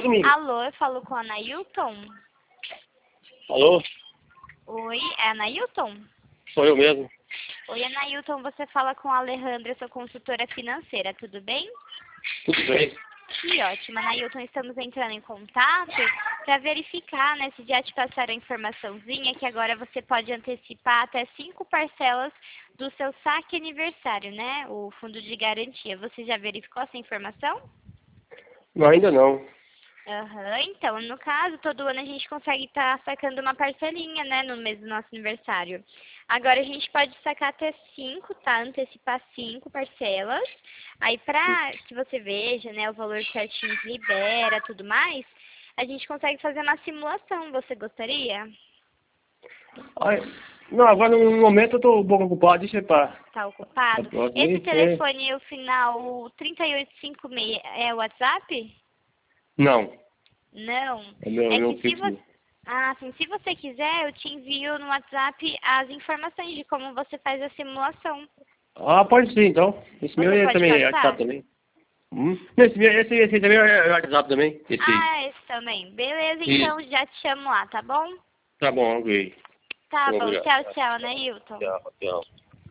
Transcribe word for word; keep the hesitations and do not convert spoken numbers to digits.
domingo. Alô, eu falo com a Anailton? Alô? Oi, é a Anailton? Sou eu mesmo. Oi, Anailton, você fala com a Alejandra, eu sou consultora financeira, tudo bem? Tudo bem. Que ótimo, Anailton, estamos entrando em contato para verificar, né, se já te passaram a informaçãozinha que agora você pode antecipar até cinco parcelas do seu saque aniversário, né, o fundo de garantia. Você já verificou essa informação? Não, ainda não. Aham, então, no caso, todo ano a gente consegue estar sacando uma parcelinha, né, no mês do nosso aniversário. Agora a gente pode sacar até cinco, tá? Antecipar cinco parcelas. Aí pra que você veja, né, o valor certinho que libera, tudo mais, a gente consegue fazer uma simulação. Você gostaria? Ai, não, agora no momento eu tô um pouco ocupado, deixa eu para Tá ocupado? próxima Esse aí. É. telefone, o final trinta e oito cinquenta e seis, é o WhatsApp? Não, Não. é meu, É meu que se você... fixo. Ah, sim. Se você quiser, eu te envio no WhatsApp as informações de como você faz a simulação. Ah, pode sim, então. Esse meu Você é pode também é passar? WhatsApp também. Hum? Esse, meu- esse, esse também é WhatsApp também. Esse aí. Ah, esse também. Beleza, então Isso. já te chamo lá, tá bom? Tá bom, ok. Tá Bom, bom. obrigado. Tchau, tchau, né, Hilton? Tchau, tchau.